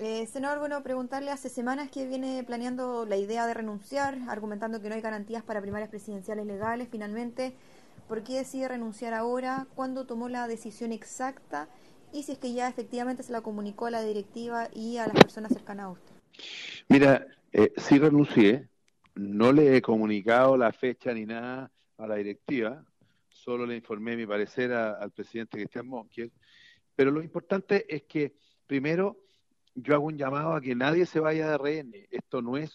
Senador, bueno, preguntarle, hace semanas que viene planeando la idea de renunciar, argumentando que no hay garantías para primarias presidenciales legales. Finalmente, ¿por qué decide renunciar ahora? ¿Cuándo tomó la decisión exacta? Y si es que ya efectivamente se la comunicó a la directiva y a las personas cercanas a usted. Mira, sí renuncié, no le he comunicado la fecha ni nada a la directiva, solo le informé mi parecer al presidente Cristian Montiel, pero lo importante es que, primero, yo hago un llamado a que nadie se vaya de RN. Esto no es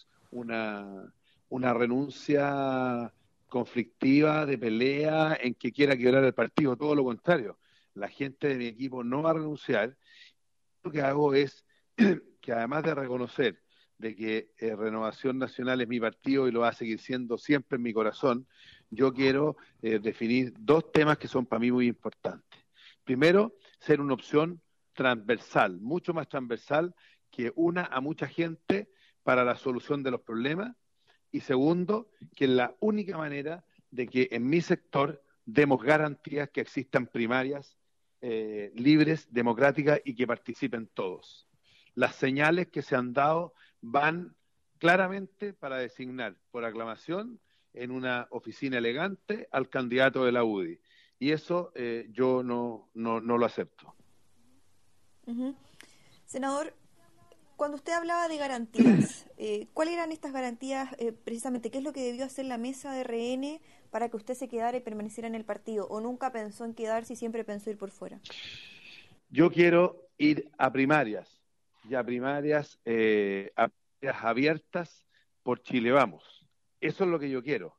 una renuncia conflictiva, de pelea, en que quiera quebrar el partido, todo lo contrario. La gente de mi equipo no va a renunciar. Lo que hago es que además de reconocer de que Renovación Nacional es mi partido y lo va a seguir siendo siempre en mi corazón, yo quiero definir dos temas que son para mí muy importantes. Primero, ser una opción transversal, mucho más transversal, que una a mucha gente para la solución de los problemas. Y segundo, que es la única manera de que en mi sector demos garantías que existan primarias libres, democráticas y que participen todos. Las señales que se han dado van claramente para designar por aclamación en una oficina elegante al candidato de la UDI. Y eso yo no lo acepto. Uh-huh. Senador, cuando usted hablaba de garantías, ¿cuáles eran estas garantías precisamente? ¿Qué es lo que debió hacer la mesa de RN para que usted se quedara y permaneciera en el partido? ¿O nunca pensó en quedarse y siempre pensó ir por fuera? Yo quiero ir a primarias, y a primarias abiertas por Chile Vamos. Eso es lo que yo quiero.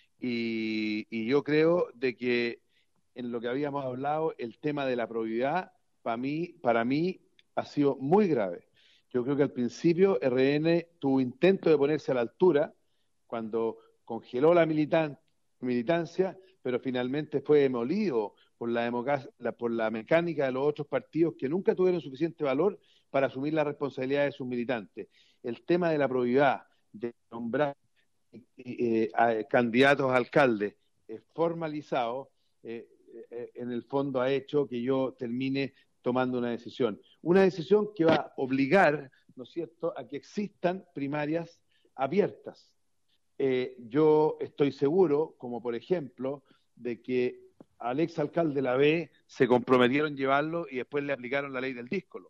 Y yo creo de que en lo que habíamos hablado, el tema de la probidad, para mí ha sido muy grave. Yo creo que al principio RN tuvo intento de ponerse a la altura cuando congeló la militancia, pero finalmente fue demolido por la mecánica de los otros partidos que nunca tuvieron suficiente valor para asumir la responsabilidad de sus militantes. El tema de la probidad, de nombrar candidatos a alcaldes formalizados, en el fondo ha hecho que yo termine tomando una decisión que va a obligar, ¿no es cierto?, a que existan primarias abiertas. Yo estoy seguro, como por ejemplo, de que al exalcalde de la B se comprometieron llevarlo y después le aplicaron la ley del díscolo.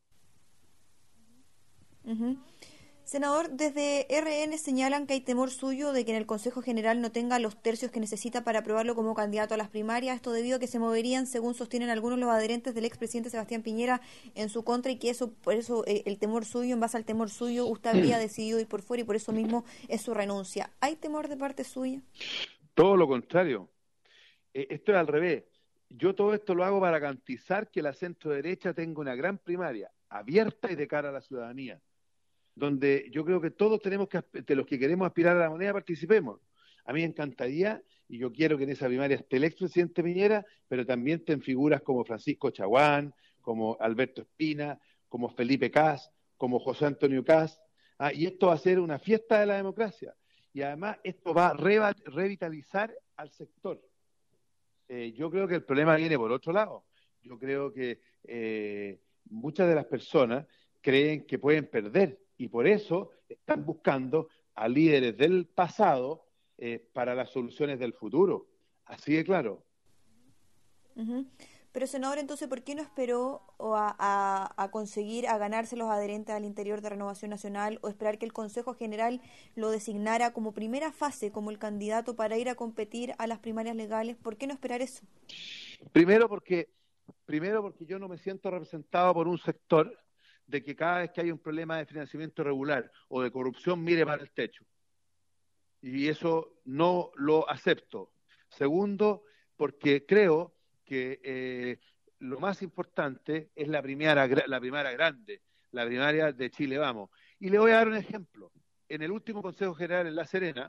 Uh-huh. Senador, desde RN señalan que hay temor suyo de que en el Consejo General no tenga los tercios que necesita para aprobarlo como candidato a las primarias, esto debido a que se moverían, según sostienen algunos los adherentes del expresidente Sebastián Piñera, en su contra, y que eso, por eso el temor suyo, en base al temor suyo, usted habría decidido ir por fuera y por eso mismo es su renuncia. ¿Hay temor de parte suya? Todo lo contrario. Esto es al revés. Yo todo esto lo hago para garantizar que la centro derecha tenga una gran primaria, abierta y de cara a la ciudadanía, donde yo creo que todos tenemos que, de los que queremos aspirar a la moneda, participemos. A mí me encantaría, y yo quiero que en esa primaria esté el expresidente Piñera, pero también estén figuras como Francisco Chaguán, como Alberto Espina, como Felipe Cas, como José Antonio Cas, y esto va a ser una fiesta de la democracia. Y además esto va a revitalizar al sector. Yo creo que el problema viene por otro lado. Yo creo que muchas de las personas creen que pueden perder y por eso están buscando a líderes del pasado para las soluciones del futuro. Así de claro. Uh-huh. Pero senador, entonces, ¿por qué no esperó a conseguir, a ganarse los adherentes al interior de Renovación Nacional o esperar que el Consejo General lo designara como primera fase, como el candidato para ir a competir a las primarias legales? ¿Por qué no esperar eso? Primero porque, primero porque yo no me siento representado por un sector de que cada vez que hay un problema de financiamiento irregular o de corrupción mire para el techo. Y eso no lo acepto. Segundo, porque creo que lo más importante es la primaria grande, la primaria de Chile Vamos. Y le voy a dar un ejemplo. En el último Consejo General en La Serena,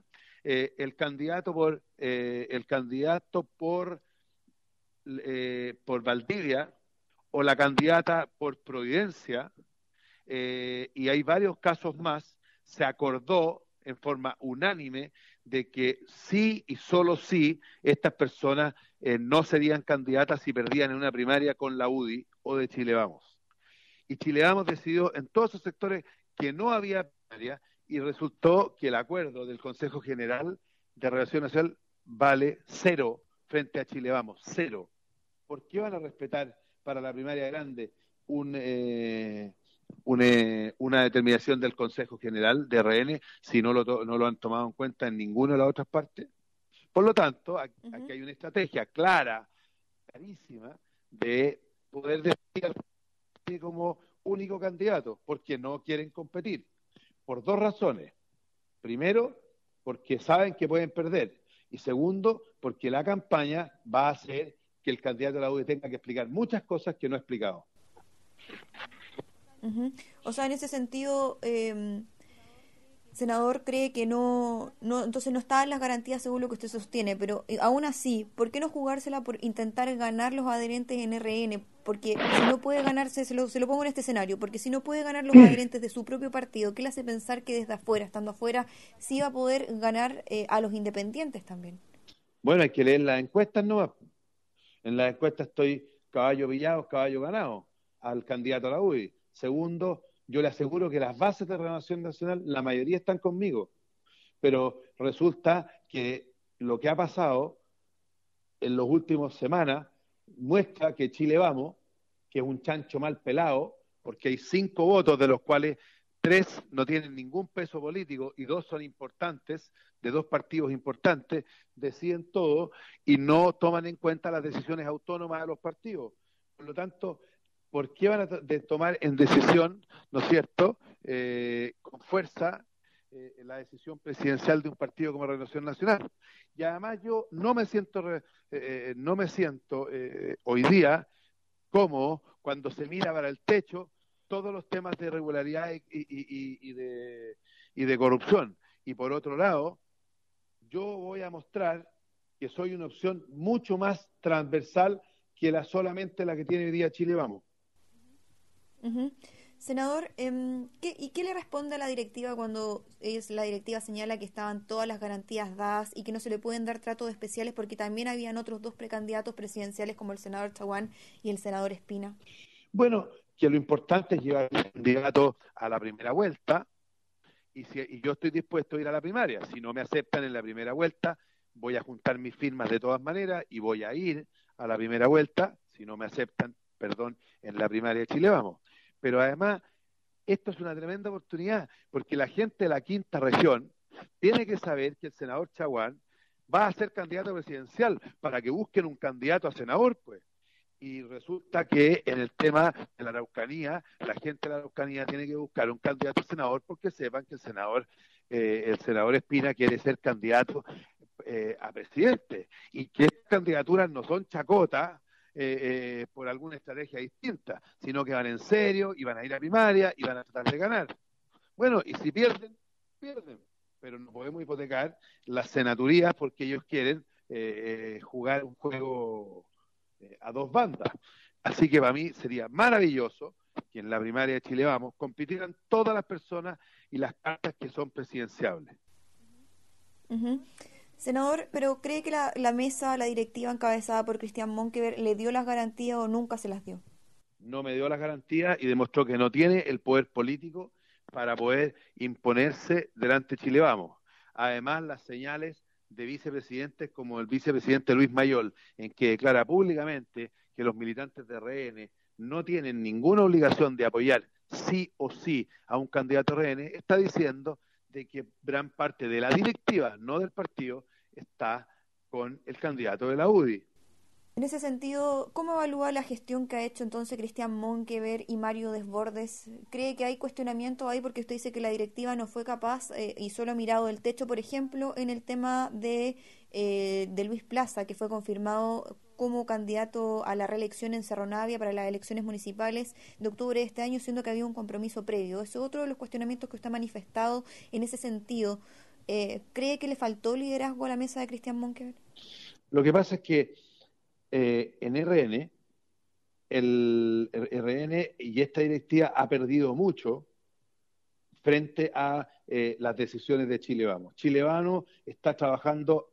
el candidato por Valdivia o la candidata por Providencia, y hay varios casos más, se acordó en forma unánime de que sí y solo sí estas personas no serían candidatas si perdían en una primaria con la UDI o de Chile Vamos. Y Chile Vamos decidió en todos esos sectores que no había primaria y resultó que el acuerdo del Consejo General de Relación Nacional vale 0 frente a Chile Vamos, 0. ¿Por qué van a respetar para la primaria grande una determinación del Consejo General de RN si no lo han tomado en cuenta en ninguna de las otras partes? Por lo tanto, aquí hay una estrategia clara, clarísima, de poder decidir como único candidato, porque no quieren competir, por dos razones. Primero, porque saben que pueden perder, y segundo, porque la campaña va a hacer que el candidato de la UDI tenga que explicar muchas cosas que no ha explicado. O sea, en ese sentido, senador, cree que entonces no están las garantías según lo que usted sostiene, pero aún así, ¿por qué no jugársela por intentar ganar los adherentes en RN? Porque si no puede ganarse, se lo pongo en este escenario, porque si no puede ganar los adherentes de su propio partido, ¿qué le hace pensar que desde afuera, estando afuera, sí va a poder ganar a los independientes también? Bueno, hay que leer las encuestas nomás. En las encuestas estoy caballo pillado, caballo ganado al candidato a la UDI. Segundo, yo le aseguro que las bases de Renovación Nacional, la mayoría están conmigo, pero resulta que lo que ha pasado en las últimas semanas muestra que Chile Vamos, que es un chancho mal pelado, porque hay 5 votos de los cuales 3 no tienen ningún peso político y 2 son importantes, de 2 partidos importantes, deciden todo y no toman en cuenta las decisiones autónomas de los partidos. Por lo tanto, ¿por qué van a tomar en decisión, ¿no es cierto?, con fuerza la decisión presidencial de un partido como Renovación Nacional? Y además yo no me siento hoy día como cuando se mira para el techo todos los temas de irregularidad y de corrupción. Y por otro lado, yo voy a mostrar que soy una opción mucho más transversal que solamente la que tiene hoy día Chile Vamos. Senador, ¿qué le responde a la directiva cuando la directiva señala que estaban todas las garantías dadas y que no se le pueden dar tratos especiales porque también habían otros 2 precandidatos presidenciales como el senador Chaguán y el senador Espina? Bueno, que lo importante es llevar al candidato a la primera vuelta y yo estoy dispuesto a ir a la primaria. Si no me aceptan en la primera vuelta, voy a juntar mis firmas de todas maneras y voy a ir a la primera vuelta, si no me aceptan, en la primaria de Chile Vamos. Pero además, esto es una tremenda oportunidad, porque la gente de la quinta región tiene que saber que el senador Chaguán va a ser candidato presidencial para que busquen un candidato a senador, pues. Y resulta que en el tema de la Araucanía, la gente de la Araucanía tiene que buscar un candidato a senador porque sepan que el senador Espina quiere ser candidato a presidente y que estas candidaturas no son chacotas por alguna estrategia distinta, sino que van en serio y van a ir a primaria y van a tratar de ganar. Bueno, y si pierden, pierden, pero no podemos hipotecar las senaturías porque ellos quieren jugar un juego a 2 bandas. Así que para mí sería maravilloso que en la primaria de Chile Vamos compitieran todas las personas y las cartas que son presidenciables. Senador, ¿pero cree que la mesa, la directiva encabezada por Cristian Monkever le dio las garantías o nunca se las dio? No me dio las garantías y demostró que no tiene el poder político para poder imponerse delante de Chile Vamos. Además, las señales de vicepresidentes como el vicepresidente Luis Mayol, en que declara públicamente que los militantes de RN no tienen ninguna obligación de apoyar sí o sí a un candidato RN, está diciendo de que gran parte de la directiva, no del partido, está con el candidato de la UDI. En ese sentido, ¿cómo evalúa la gestión que ha hecho entonces Cristian Monkever y Mario Desbordes? ¿Cree que hay cuestionamiento ahí porque usted dice que la directiva no fue capaz y solo ha mirado el techo, por ejemplo, en el tema de Luis Plaza, que fue confirmado como candidato a la reelección en Cerro Navia para las elecciones municipales de octubre de este año, siendo que había un compromiso previo? Ese es otro de los cuestionamientos que usted ha manifestado en ese sentido. ¿Cree que le faltó liderazgo a la mesa de Cristian Monkever? Lo que pasa es que en RN, el RN y esta directiva ha perdido mucho frente a las decisiones de Chile Vamos. Chile Vamos está trabajando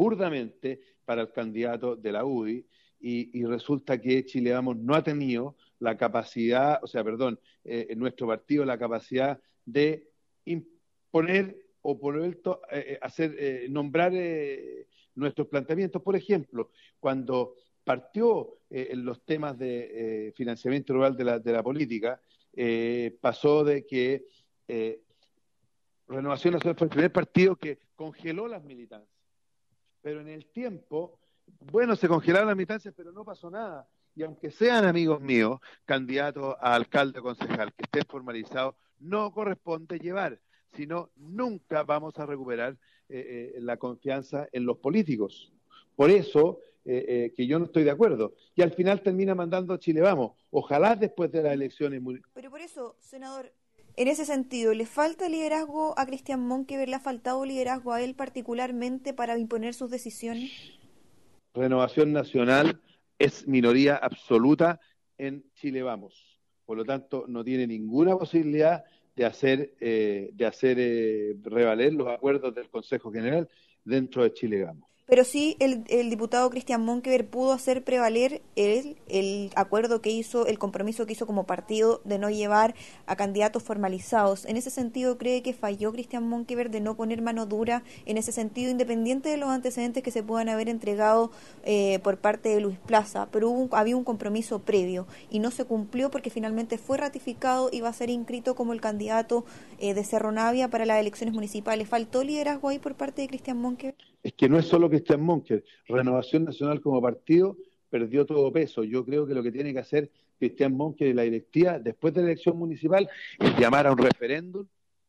burdamente para el candidato de la UDI y resulta que Chile Vamos no ha tenido la capacidad, nuestro partido la capacidad de imponer o nombrar nuestros planteamientos. Por ejemplo, cuando partió en los temas de financiamiento rural de la política, pasó de que Renovación Nacional fue el primer partido que congeló las militancias. Pero en el tiempo, se congelaron las militancias, pero no pasó nada. Y aunque sean amigos míos, candidatos a alcalde o concejal, que estén formalizados, no corresponde llevar, sino nunca vamos a recuperar la confianza en los políticos. Por eso que yo no estoy de acuerdo. Y al final termina mandando a Chile Vamos. Ojalá después de las elecciones. Pero por eso, senador, en ese sentido, ¿le falta liderazgo a Cristian Monkever? ¿Le ha faltado liderazgo a él particularmente para imponer sus decisiones? Renovación Nacional es minoría absoluta en Chile Vamos. Por lo tanto, no tiene ninguna posibilidad de hacer revaler los acuerdos del Consejo General dentro de Chile Vamos. Pero sí, el diputado Cristian Monkever pudo hacer prevaler el acuerdo que hizo, el compromiso que hizo como partido de no llevar a candidatos formalizados. En ese sentido, ¿cree que falló Cristian Monkever de no poner mano dura en ese sentido, independiente de los antecedentes que se puedan haber entregado por parte de Luis Plaza? Pero había un compromiso previo y no se cumplió porque finalmente fue ratificado y va a ser inscrito como el candidato de Cerro Navia para las elecciones municipales. ¿Faltó liderazgo ahí por parte de Cristian Monkever? Es que no es solo Cristian Monkever. Renovación Nacional como partido perdió todo peso. Yo creo que lo que tiene que hacer Cristian Monkever y la directiva después de la elección municipal es llamar a un referéndum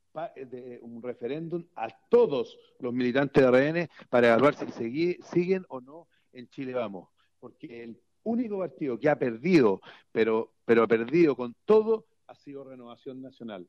a todos los militantes de RN para evaluar si siguen o no en Chile Vamos. Porque el único partido que ha perdido, pero ha perdido con todo, ha sido Renovación Nacional.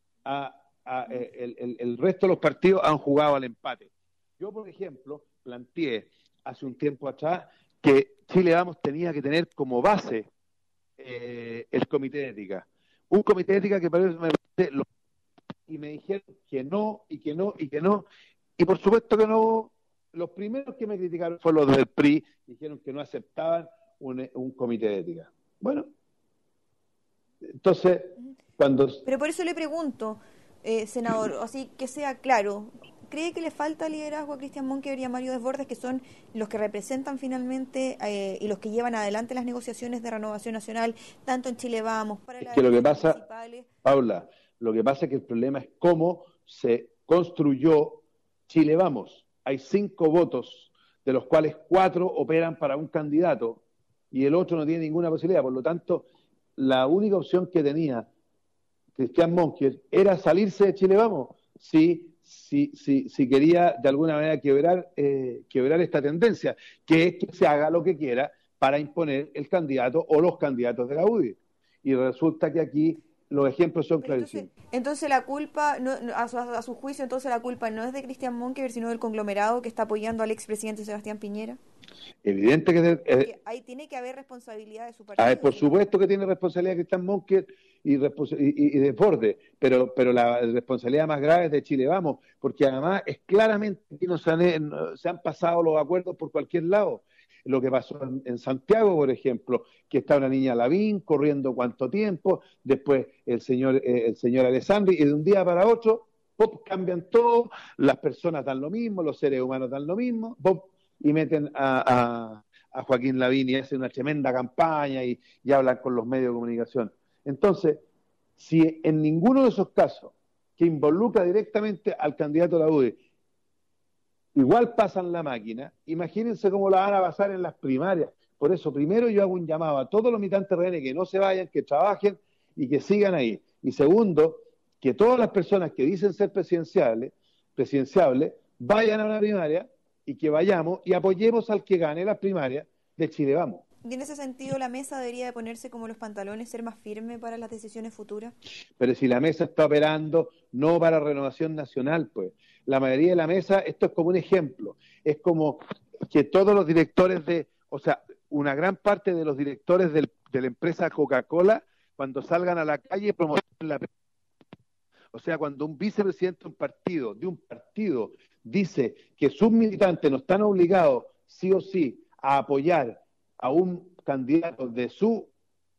El resto de los partidos han jugado al empate. Yo, por ejemplo, planteé hace un tiempo atrás que Chile Vamos tenía que tener como base el comité de ética. Un comité de ética que parece y me dijeron que no, y que no, y que no. Y por supuesto que no. Los primeros que me criticaron fueron los del PRI, dijeron que no aceptaban un comité de ética. Bueno, entonces, Pero por eso le pregunto, senador, así que sea claro, ¿cree que le falta liderazgo a Cristian Monkever y a Mario Desbordes, que son los que representan finalmente y los que llevan adelante las negociaciones de Renovación Nacional, tanto en Chile Vamos, para las elecciones municipales? Paula, lo que pasa es que el problema es cómo se construyó Chile Vamos. Hay 5 votos, de los cuales 4 operan para un candidato y el otro no tiene ninguna posibilidad. Por lo tanto, la única opción que tenía Cristian Monkever era salirse de Chile Vamos. Si quería de alguna manera quebrar esta tendencia, que es que se haga lo que quiera para imponer el candidato o los candidatos de la UDI. Y resulta que aquí los ejemplos son clarísimos. Entonces la culpa, a su juicio, entonces la culpa no es de Cristian Monkever, sino del conglomerado que está apoyando al expresidente Sebastián Piñera. Evidente que ahí tiene que haber responsabilidad de su partido. Por supuesto que tiene responsabilidad Cristian Monkever y Desbordes, pero la responsabilidad más grave es de Chile Vamos, porque además es claramente que se han pasado los acuerdos por cualquier lado. Lo que pasó en Santiago, por ejemplo, que está una niña Lavín corriendo cuánto tiempo, después el señor Alessandri, y de un día para otro, pop, cambian todo, las personas dan lo mismo, los seres humanos dan lo mismo, pop, y meten a Joaquín Lavín y hacen una tremenda campaña y hablan con los medios de comunicación. Entonces, si en ninguno de esos casos que involucra directamente al candidato de la UDI, igual pasan la máquina, imagínense cómo la van a pasar en las primarias. Por eso, primero yo hago un llamado a todos los militantes RN que no se vayan, que trabajen y que sigan ahí. Y segundo, que todas las personas que dicen ser presidenciables, vayan a una primaria y que vayamos y apoyemos al que gane las primarias de Chile Vamos. Y en ese sentido, ¿la mesa debería de ponerse como los pantalones, ser más firme para las decisiones futuras? Pero si la mesa está operando no para Renovación Nacional, pues la mayoría de la mesa, esto es como un ejemplo, es como que todos los directores una gran parte de los directores de la empresa Coca-Cola, cuando salgan a la calle promocionen la... O sea, cuando un vicepresidente de un partido dice que sus militantes no están obligados sí o sí a apoyar a un candidato de su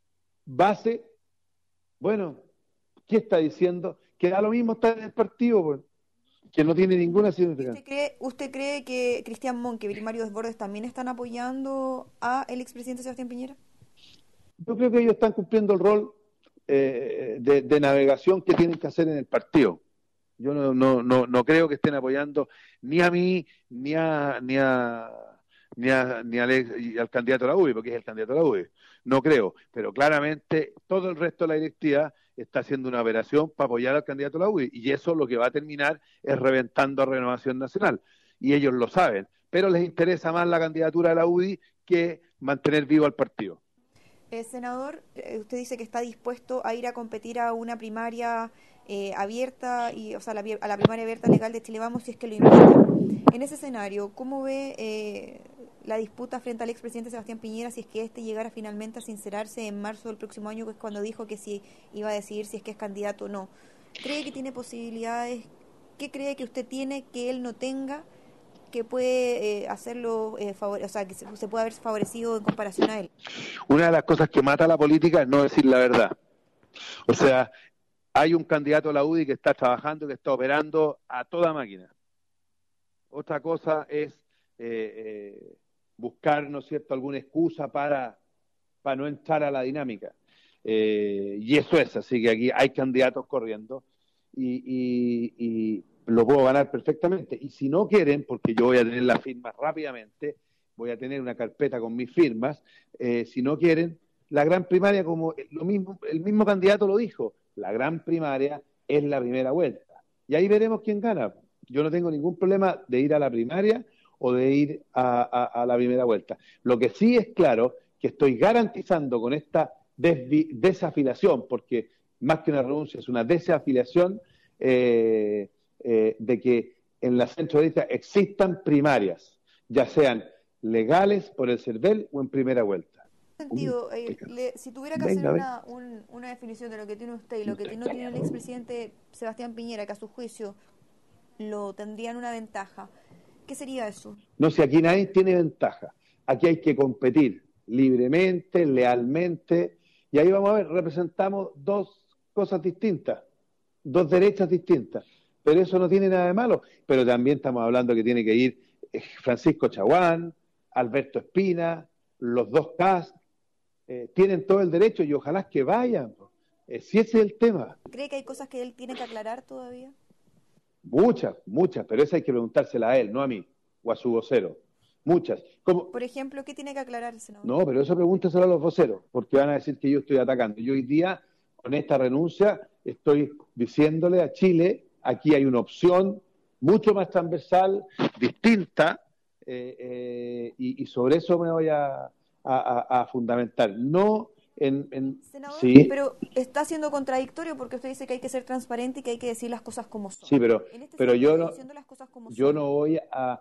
base, bueno, ¿qué está diciendo? Que da lo mismo estar en el partido, pues, que no tiene ninguna significancia. ¿Usted cree que Cristian Monkever y Mario Desbordes también están apoyando a el expresidente Sebastián Piñera? Yo creo que ellos están cumpliendo el rol de navegación que tienen que hacer en el partido. Yo no creo que estén apoyando ni a mí, ni al candidato a la UDI, porque es el candidato a la UDI. No creo, pero claramente todo el resto de la directiva está haciendo una operación para apoyar al candidato a la UDI, y eso lo que va a terminar es reventando a Renovación Nacional, y ellos lo saben, pero les interesa más la candidatura de la UDI que mantener vivo al partido. Senador, usted dice que está dispuesto a ir a competir a una primaria abierta, o sea, a la primaria abierta legal de Chile Vamos si es que lo invitan. En ese escenario, ¿cómo ve la disputa frente al expresidente Sebastián Piñera si es que este llegara finalmente a sincerarse en marzo del próximo año, que es cuando dijo que si iba a decidir si es que es candidato o no? ¿Cree que tiene posibilidades? ¿Qué cree que usted tiene que él no tenga, que puede hacerlo, o sea, que se puede haber favorecido en comparación a él? Una de las cosas que mata a la política es no decir la verdad. O sea, hay un candidato a la UDI que está trabajando, que está operando a toda máquina. Otra cosa es buscar, ¿no es cierto?, alguna excusa para no entrar a la dinámica. Y eso es, así que aquí hay candidatos corriendo y lo puedo ganar perfectamente. Y si no quieren, porque yo voy a tener las firmas rápidamente, voy a tener una carpeta con mis firmas, si no quieren, la gran primaria, como el mismo candidato lo dijo, la gran primaria es la primera vuelta. Y ahí veremos quién gana. Yo no tengo ningún problema de ir a la primaria o de ir a la primera vuelta. Lo que sí es claro que estoy garantizando con esta desafiliación, porque más que una renuncia es una desafiliación, de que en la centro derecha existan primarias, ya sean legales por el CERVEL o en primera vuelta. Sentido, si tuviera que hacer una definición de lo que tiene usted y lo que no tiene el expresidente Sebastián Piñera, que a su juicio lo tendrían una ventaja, ¿qué sería eso? No, si aquí nadie tiene ventaja, aquí hay que competir libremente, lealmente, y ahí vamos a ver, representamos dos cosas distintas, dos derechas distintas, pero eso no tiene nada de malo. Pero también estamos hablando que tiene que ir Francisco Chaguán, Alberto Espina, los dos Kast, tienen todo el derecho y ojalá que vayan, si ese es el tema. ¿Cree que hay cosas que él tiene que aclarar todavía? Muchas, pero esa hay que preguntársela a él, no a mí, o a su vocero. Muchas. Como... Por ejemplo, ¿qué tiene que aclarar el senador? No, pero eso pregúntaselo a los voceros, porque van a decir que yo estoy atacando. Yo hoy día, con esta renuncia, estoy diciéndole a Chile, aquí hay una opción mucho más transversal, distinta, y sobre eso me voy a fundamentar. No Senador, sí, pero está siendo contradictorio porque usted dice que hay que ser transparente y que hay que decir las cosas como son. Sí, pero yo no, las cosas como yo son. no voy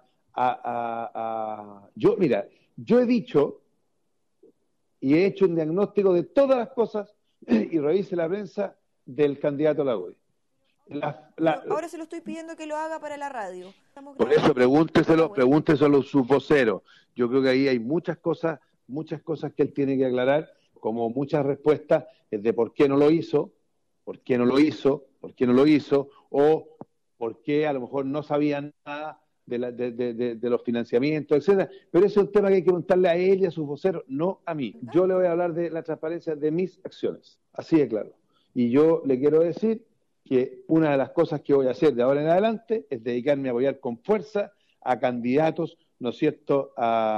yo, mira, yo he dicho y he hecho un diagnóstico de todas las cosas y revise la prensa del candidato a la UDI. Ahora se lo estoy pidiendo que lo haga para la radio. Por eso pregúnteselo a sus voceros. Yo creo que ahí hay muchas cosas que él tiene que aclarar, como muchas respuestas de por qué no lo hizo, o por qué a lo mejor no sabían nada de los financiamientos, etcétera. Pero ese es un tema que hay que preguntarle a él y a sus voceros, no a mí. Yo le voy a hablar de la transparencia de mis acciones, así de claro. Y yo le quiero decir que una de las cosas que voy a hacer de ahora en adelante es dedicarme a apoyar con fuerza a candidatos, ¿no es cierto?,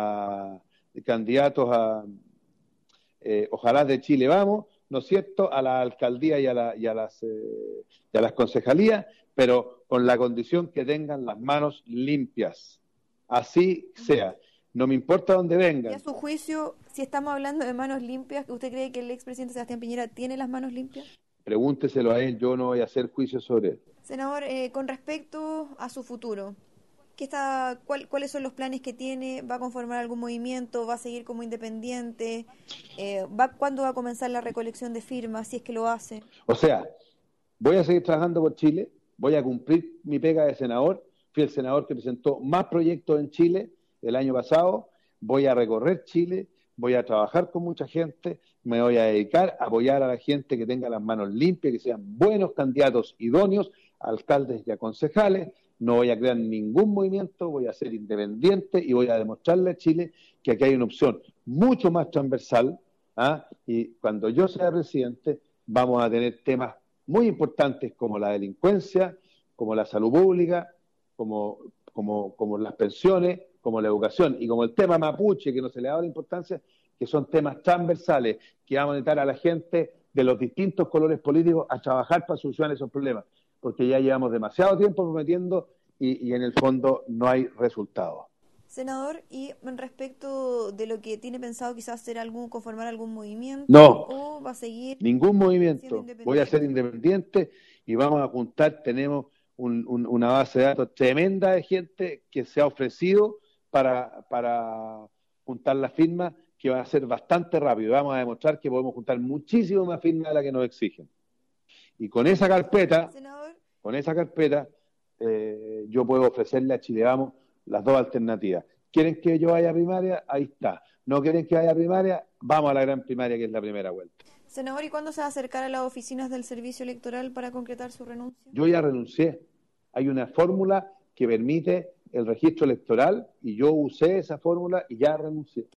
ojalá de Chile Vamos, ¿no es cierto?, a la alcaldía y a las concejalías, pero con la condición que tengan las manos limpias. Así sea. No me importa dónde vengan. ¿Y a su juicio, si estamos hablando de manos limpias, usted cree que el expresidente Sebastián Piñera tiene las manos limpias? Pregúnteselo a él, yo no voy a hacer juicio sobre él. Senador, con respecto a su futuro, ¿cuáles son los planes que tiene? ¿Va a conformar algún movimiento? ¿Va a seguir como independiente? ¿Cuándo va a comenzar la recolección de firmas, si es que lo hace? O sea, voy a seguir trabajando por Chile, voy a cumplir mi pega de senador, fui el senador que presentó más proyectos en Chile el año pasado, voy a recorrer Chile, voy a trabajar con mucha gente, me voy a dedicar a apoyar a la gente que tenga las manos limpias, que sean buenos candidatos idóneos, alcaldes y a concejales. No voy a crear ningún movimiento, voy a ser independiente y voy a demostrarle a Chile que aquí hay una opción mucho más transversal, ¿ah? Y cuando yo sea presidente vamos a tener temas muy importantes como la delincuencia, como la salud pública, como las pensiones, como la educación y como el tema mapuche, que no se le ha dado la importancia, que son temas transversales, que vamos a necesitar a la gente de los distintos colores políticos a trabajar para solucionar esos problemas, porque ya llevamos demasiado tiempo prometiendo y en el fondo no hay resultados. Senador, y respecto de lo que tiene pensado quizás hacer conformar algún movimiento, No, o va a seguir ningún siendo movimiento. independiente. Voy a ser independiente y vamos a juntar, tenemos una base de datos tremenda de gente que se ha ofrecido para juntar las firmas, que va a ser bastante rápido. Vamos a demostrar que podemos juntar muchísimo más firmas de las que nos exigen. Y con esa carpeta, Senador, yo puedo ofrecerle a Chile Vamos las dos alternativas. ¿Quieren que yo vaya a primaria? Ahí está. ¿No quieren que vaya a primaria? Vamos a la gran primaria, que es la primera vuelta. senador, ¿y cuándo se va a acercar a las oficinas del servicio electoral para concretar su renuncia? Yo ya renuncié. Hay una fórmula que permite el registro electoral y yo usé esa fórmula y ya renuncié.